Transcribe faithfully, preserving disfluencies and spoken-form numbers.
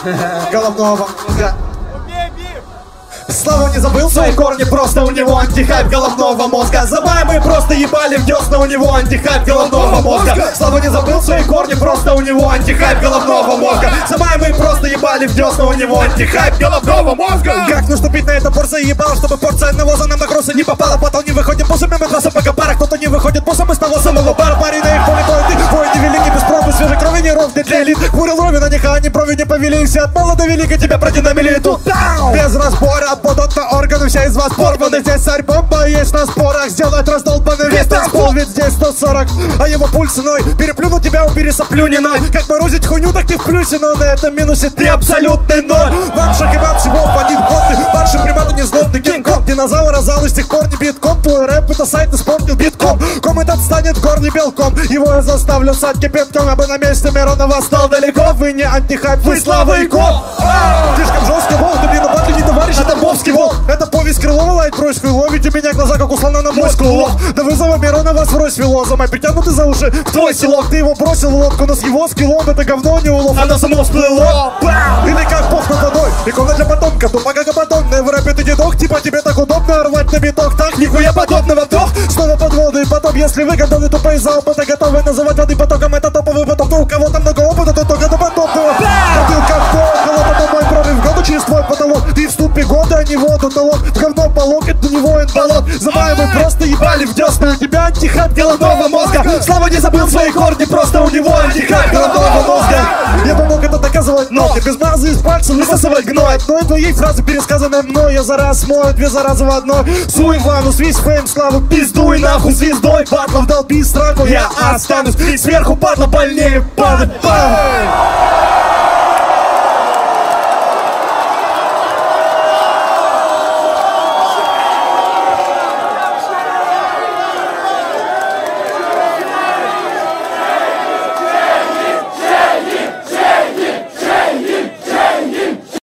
головного мозга. Слава не забыл свои корни, просто у него антихайп головного мозга. За май мы просто ебали в десна, у него антихайп головного мозга. Слава не забыл свои корни, просто у него антихайп головного мозга. За май мы просто ебали в десна, у него антихайп головного мозга. Как наступить на это порция ебал, чтобы порция навоза нам на кроссы не попала. Потом не выходим бусами, мы класса пока пара. Кто-то не выходит бусом из того самого бара. Парень на их поле плоды, воины велики без пробы, свежей крови не ровный для элит. Курил рови на них, а они брови не повели. Все от мала до велика тебя продинамили тут. Без разбора, будут на органы, вся из вас порваны. Здесь царь бомба есть на спорах. Сделать раздолбанный весь танцпол, ведь здесь сто сорок. А его пульс иной, переплюну тебя, убери соплю не ной. Как морозить хуйню, так ты в плюсе, но на этом минусе ты абсолютный ноль. Вам шагибат всего в один год. Ваши приматы не злобный кинг-конг. Динозавр разал и с тех пор не битком. Твой рэп это сайт испортил битком. Ком этот станет в горле белком. Его я заставлю сать кипятком. Я бы на месте Миронова стал далеко. Вы не антихайп, вы Слава и Коп. Слишком жесткий волк, ты мне на батле не товарищ, это Бовский волк. Это повесть Крылова, лайт просьбу. Ловите меня глаза, как у слона на мой скулок. До вызова Миронова врозь вело. За май притянуты за уши в твой селок. Ты его бросил в лодку, но с его скиллом это говно не улов. Оно само всплыло. Или как бог над водой. Икона для потомка, тупо как ободонная. В рэпе ты дедок, типа тебе так удобно рвать на биток. Так, нихуя подобного, вдох. Снова под воду и потом, если вы готовы тупые за опыта, готовы называть воды потоком, это топовый поток. Ну у кого там много опыта, то только до подобного. Бутылка в пол, холодно мой прорыв года через твой потолок. Ты в ступе года, а не воду налог. В говно по локоть, до него инвалод. За май мы просто ебали в десна. У тебя антихайп головного мозга. Слава не забыл свои корни, просто у него антихайп головного мозга. Я бы мог это доказывать, но я без мазы из пальцев высосывать гной. Но это есть фраза, пересказанная мной. Я за раз смою две заразы в одной. Суй ванну, свись фейм, славу, пиздуй нахуй звездой. Батлов долби страху, я останусь. Сверху падла больнее падать.